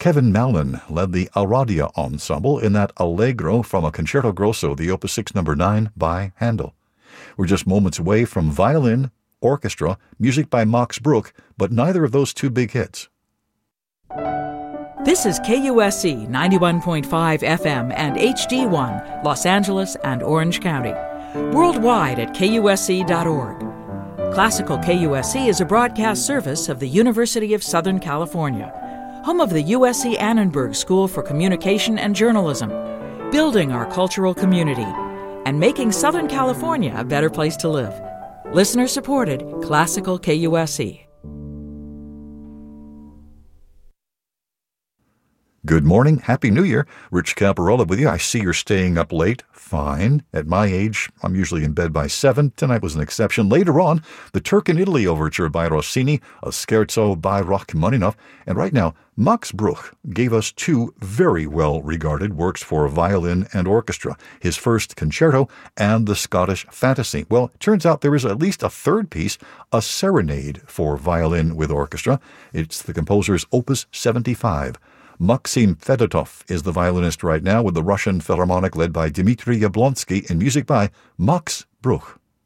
Kevin Mallon led the Aradia Ensemble in that Allegro from a Concerto Grosso, the Opus 6 No. 9 by Handel. We're just moments away from violin, orchestra, music by Max Bruch, but neither of those two big hits. This is KUSC 91.5 FM and HD1, Los Angeles and Orange County. Worldwide at KUSC.org. Classical KUSC is a broadcast service of the University of Southern California, home of the USC Annenberg School for Communication and Journalism, building our cultural community, and making Southern California a better place to live. Listener-supported Classical KUSC. Good morning. Happy New Year. Rich Caparola with you. I see you're staying up late. Fine. At my age, I'm usually in bed by 7. Tonight was an exception. Later on, the Turk in Italy Overture by Rossini, a scherzo by Rachmaninoff, and right now, Max Bruch gave us two very well-regarded works for violin and orchestra, his first concerto and the Scottish Fantasy. Well, it turns out there is at least a third piece, a serenade for violin with orchestra. It's the composer's Opus 75. Maxim Fedotov is the violinist right now with the Russian Philharmonic led by Dmitry Yablonsky and music by Max Bruch.